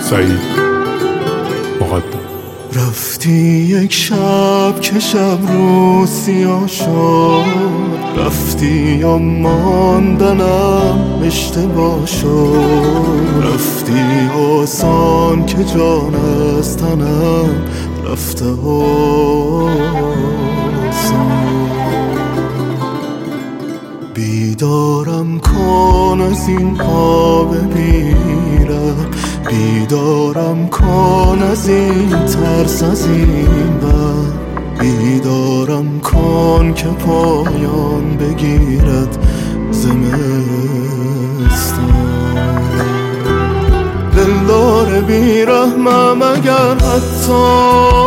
سعید مقدم. رفتی یک شب که شب رو سیاه شد، رفتی یا ماندنم اشتباه شد، رفتی آسان که جان از تنم رفته آسان. بیدارم کن از این خواب بیرم، بیدارم کن از این ترس از این بر، بیدارم کن که پایان بگیرد زمستان. دلدار بیرحمم اگر حتی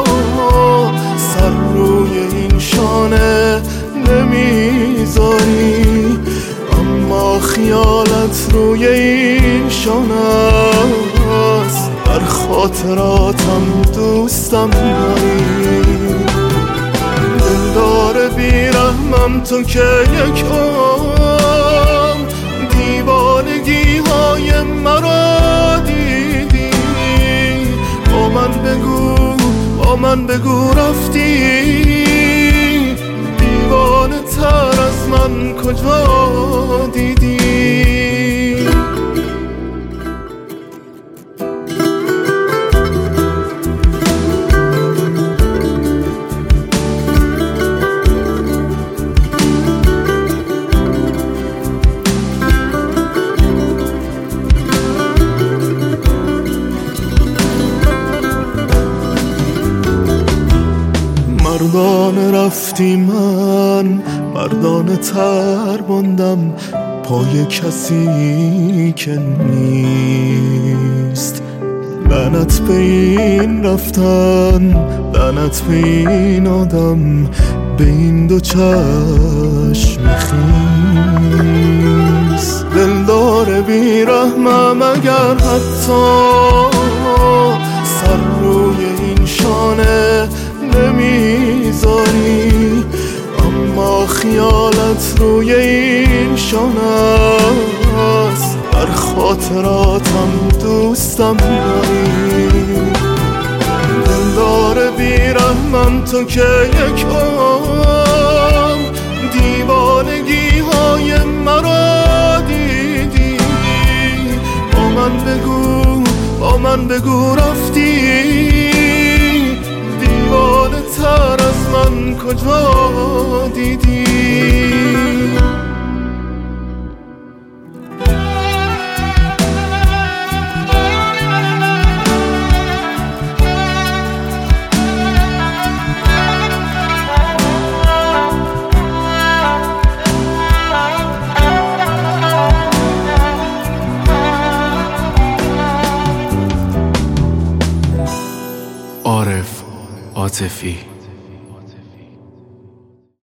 سر روی این شانه نمیذاری، اما خیالت روی این شانه است، در خاطراتم دوستم داری. دلدار بیرحمم تو که یک عمر دیوانگی های مرا دیدی، با من بگو رفتی دیوانه تر از من کجا دیدی. مردانه رفتی، من مردانه تر ماندم پای کسی که نیست. لعنت به این رفتن، لعنت به این آدم، به این دو چشم خیس. دلدار بیرحمم اگر حتی سر روی این شانه نمیذاری، اما خیالت روی این شانه است، در خاطراتم دوستم داری. دلدار بیرحمم تو که یک عمر دیوانگی های مرا دیدی، با من بگو رفتی دیوانه تر از من کجا دیدی. عارف عاطفی.